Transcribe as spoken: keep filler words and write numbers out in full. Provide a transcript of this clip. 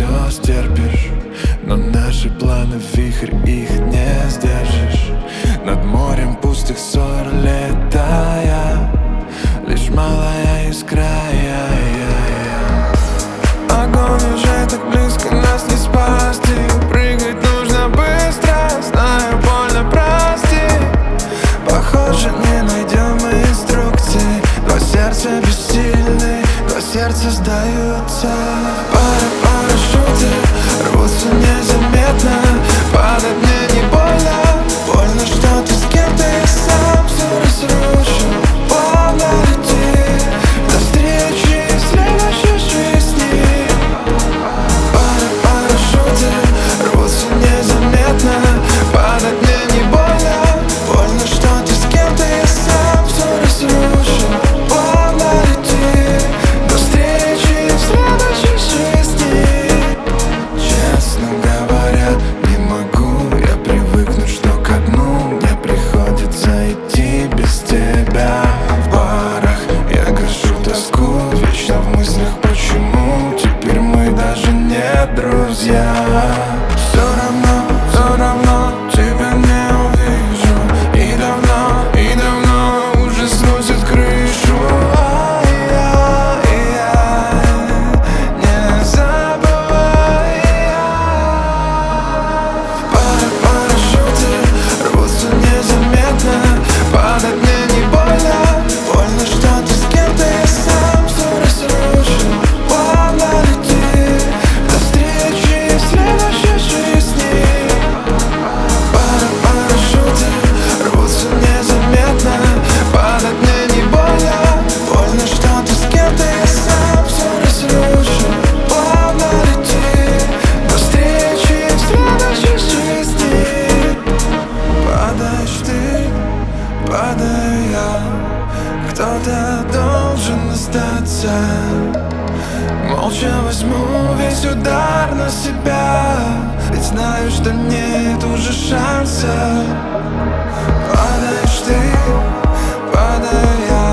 все стерпишь, но наши планы вихрь, их не сдержишь. Над морем пустых ссор летая, лишь малая искра, я, я, я. Огонь уже так близко, нас не спасти. Прыгать нужно быстро, знаю, больно, прости. Похоже, не найдем мы инструкции. Два сердца бессильны, два сердца сдаются. Пара парашюты рвутся незаметно. Падать мне не больно, больно, что ты с кем-то, я сам все разрушу. Плавно лети до встречи в следующей жизни. Пара парашюты рвутся незаметно. Падать мне не больно, больно, что ты с кем-то, я сам все разрушу. Плавно лети до встречи в следующей жизни. Честно говоря, не могу я привыкнуть, что ко дну мне приходится идти без тебя. В барах я гашу тоску, вечно в мыслях, почему теперь мы даже не друзья. Все равно, все равно тебя не увижу. И давно, и давно уже сносит крышу. А я, я не забывай. Пара парашюты рвутся незаметно. Падать мне не больно, больно, что ты с кем-то, я сам все разрушу. Плавно лети до встречи в следующей жизни. Пара парашюты рвутся незаметно. Падать мне не больно, больно, что ты с кем-то, я сам все разрушу. Плавно лети до встречи в следующей жизни. Падаешь ты, падаю я, кто-то должен остаться. Молча возьму весь удар на себя, ведь знаю, что нет уже шанса. Падаешь ты, падаю я,